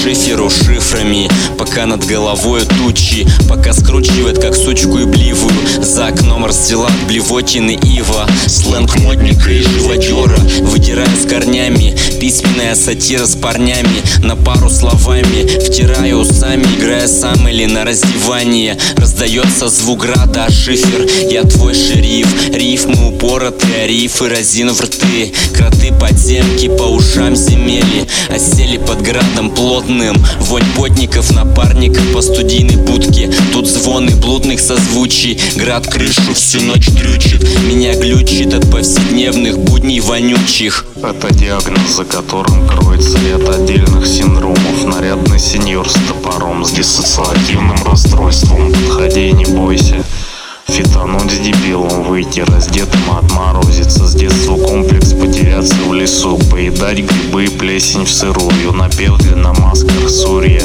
шиферу шифрами, пока над головой тучи, пока скручивает как сучку и бливую. За окном расцвела блевотины ива, сленг модника и живодера, выдирая с корнями, письменная сатира с парнями, на пару словами, втирая усами, играя сам или на раздевание. Раздается звук града, а шифер, я твой шериф. Рифмы упоротые, рифы разинув рты. Кроты подземки по ушам земели, осели под градом плотным. Вонь потников, напарников по студийной будке. Тут звоны блудных созвучий, град крышу всю ночь дрючит. Меня глючит от повседневных будней вонючих. Это диагноз, за которым кроется ряд отдельных синдромов. Нарядный сеньор с топором, с диссоциативным расстройством. Подходи и не бойся фитонуть с дебилом, выйти раздетым, отморозиться. С детства комплекс потеряться в лесу, поедать грибы и плесень в сырую. Напев длинномасках сурья.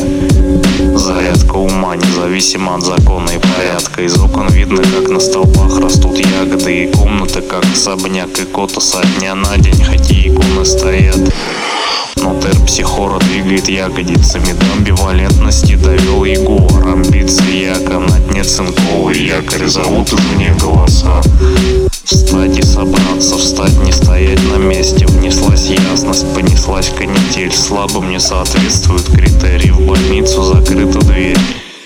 Зарядка ума независимо от закона и порядка. Из окон видно, как на столбах растут ягоды, и комната как особняк, и кота со дня на день, хотя иконы стоят. Но терпсихора двигает ягодицами до амбивалентности, довел ягуар. Амбиции яко на дне цинковый якорь, зовут извне голоса. Встать и собраться, встать, не стоять на месте. Внеслась ясность, понеслась канитель. Слабым не соответствуют критерии, в больницу закрыта дверь.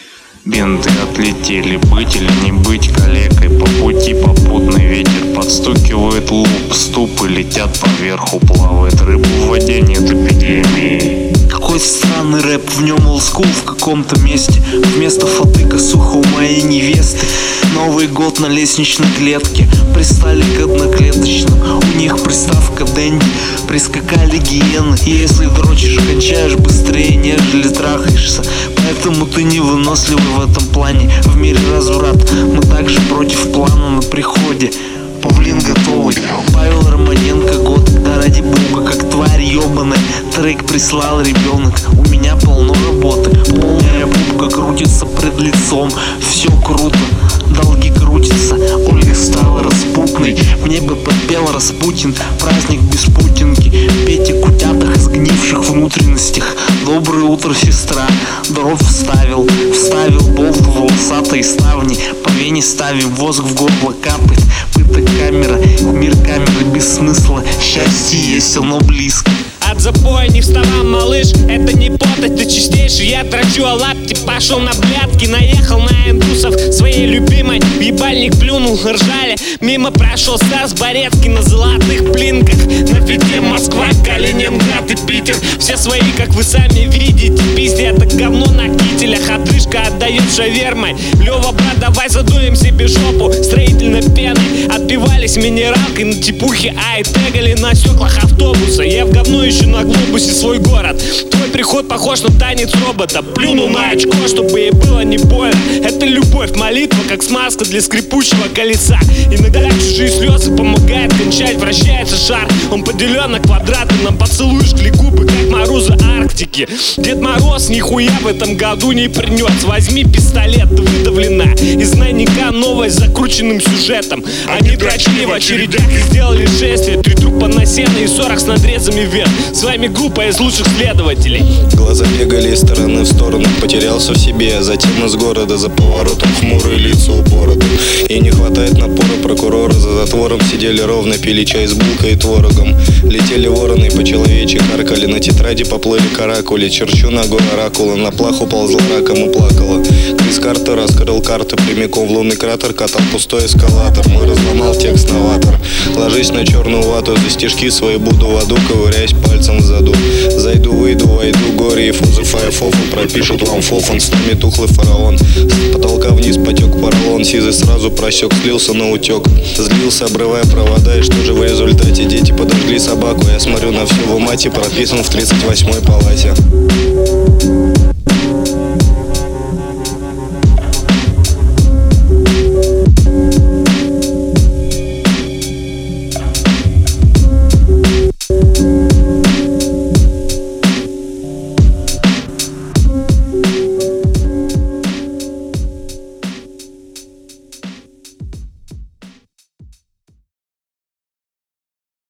Бинты отлетели, быть или не быть калекой. По пути попутный ветер подстукивает луп, ступы летят поверху, плавает рыба в воде, нет эпидемии. Какой странный рэп, в нем олдскул в каком-то месте. Вместо фатыка сухо у моей невесты. Новый год на лестничной клетке, пристали к одноклеточным. У них приставка Дэнди, прискакали гиены. Если дрочишь, кончаешь быстрее, нежели трахаешься. Поэтому ты невыносливый в этом плане. В мире разврат, мы также против плана на приходе. Павлин готовый, Павел Романенко, год, да ради бога, как тварь ебаная. Трек прислал ребенок, у меня полно работы. Полная пупка крутится пред лицом, все круто, долги крутятся. Ольга стала распутной, в небо подпел Распутин. Праздник без путинки, Петя кутятах сгнивших внутренностях. Доброе утро, сестра, дров вставил болт в волосатые ставни. По вене ставим, воск в горло капает. Пыток камера, мир камеры без смысла. Счастье есть, оно близко. От запоя не вставал, малыш, это не пот, это чистейший. Я трачу лапти, пошел на блядки. Наехал на индусов своей любимой, в ебальник плюнул, ржали. Мимо прошел Стас Борецкий на золотых плинках. На фите Москва, Калининград и Питер. Все свои, как вы сами видите, пиздец, это говно на кителях. Отрыжка отдает шавермой. Лёва, брат, давай задуем себе жопу строительной пеной. Отпивались минералкой на типухе, а и тегали на стеклах автобуса. Я в говно еще на глобусе свой город. Твой приход похож на танец робота. Плюнул на очко, чтобы ей было не больно. Это любовь, молитва, как смазка для скрипучего колеса. Иногда чужие слезы помогают кончать. Вращается шар, он поделен на квадраты. На поцелуй жгли губы, как морозы Арктики. Дед Мороз нихуя в этом году не принес. Возьми пистолет, выдавлена из найника новость с закрученным сюжетом. Они дрочили в очередях и сделали шествие. 3 трупа на сено и 40 с надрезами вверх. С вами группа из лучших следователей. Глаза бегали из стороны в сторону, потерялся в себе, а затем из города за поворотом хмурое лицо упорото. И не хватает напора прокурора, за затвором сидели ровно, пили чай с булкой и творогом. Летели вороны, по-человечьи каркали, на тетради поплыли каракули. Черчу ногой оракула, на плаху ползла раком и плакала. Крис Картер раскрыл карты, прямиком в лунный кратер катал пустой эскалатор. Мой разломал текст новатор. Ложись на черную вату, за стишки свои буду в аду, ковыряясь пальцем в заду. Зайду, выйду, войду, горе и фузы фаефофу пропишут вам фофан. С нами тухлый фараон. С потолка вниз потек поролон, сизый сразу просек, слился на утек. Злился, обрывая провода, и что же в результате? Дети подожгли собаку, я смотрю на все в умате, прописан в 38-й палате.